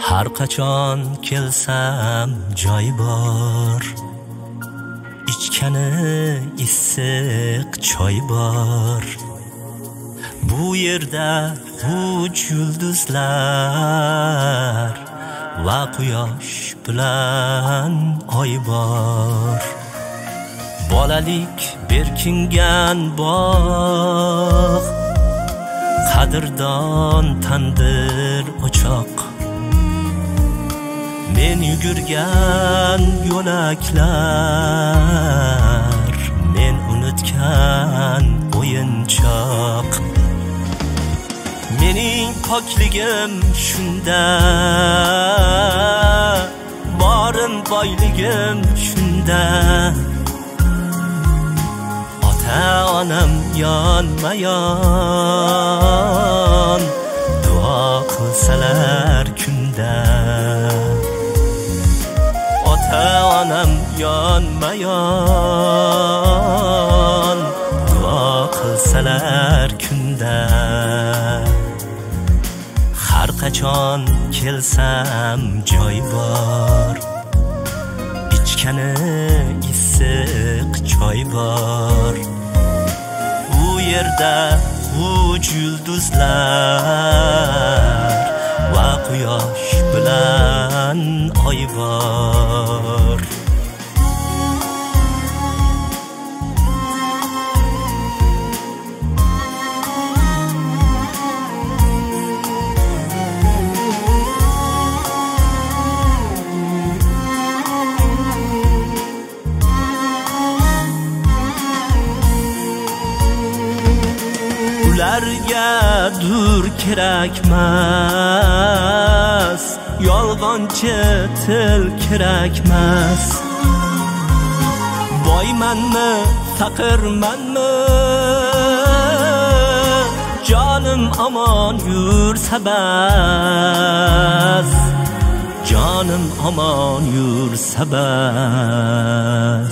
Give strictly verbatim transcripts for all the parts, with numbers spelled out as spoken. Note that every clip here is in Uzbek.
Har qachon kelsam joy bor, ichkani issiq choy bor. Bu yerda uch yulduzlar va quyosh bilan oy bor. Bolalik berkingan bog', qadrdon tandir o'choq. Men yugurgan yo'laklar, men unutgan o'yinchoq. Mening pokligim shunda, borim boyligim shunda. Ota-onam yonma-yon duo qilsalar kunda. Ota-onam yonma-yon duo qilsalar kunda. Har qachon kelsam joy bor, ichkani issiq choy bor. U yerda uch yulduzlar va quyosh bilan oy bor. Ularga dur kerakmas, yolg'onchi til kerakmas. Boymanmi, faqirmanmi, jonim omon yursa bas. Jonim omon yursa bas.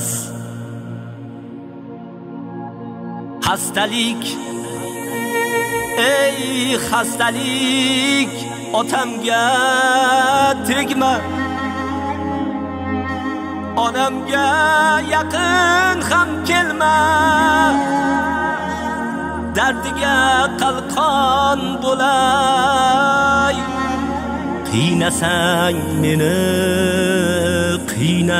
Xastalik, ey xastalik, otamga tegma. Onamga yaqin ham kelma. Dardiga qalqon bo'lay. Qiynasang meni, qiyna.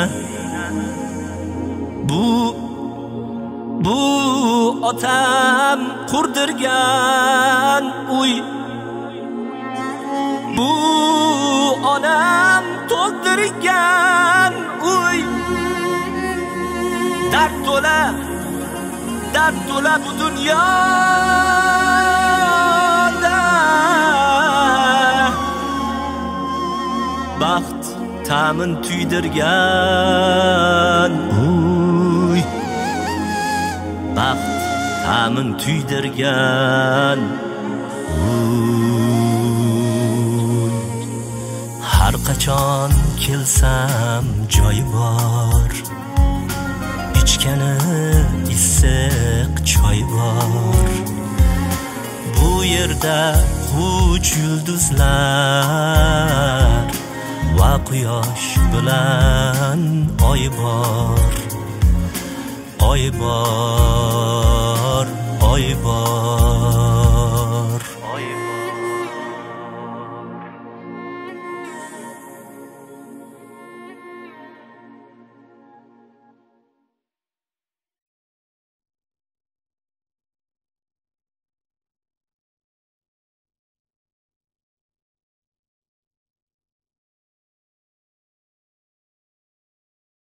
Bu Bu otam qurdirgan uy, bu onam to'ldirgan uy. Dard to'la, dard to'la bu dunyoda. Baxt ta'min tuydirgan uy, baxt ta'min tuydirgan uy. Har qachon kelsam joy bor, ichkani issiq choy bor. Bu yerda uch yulduzlar va quyosh bilan oy bor. Oy bor, oy bor.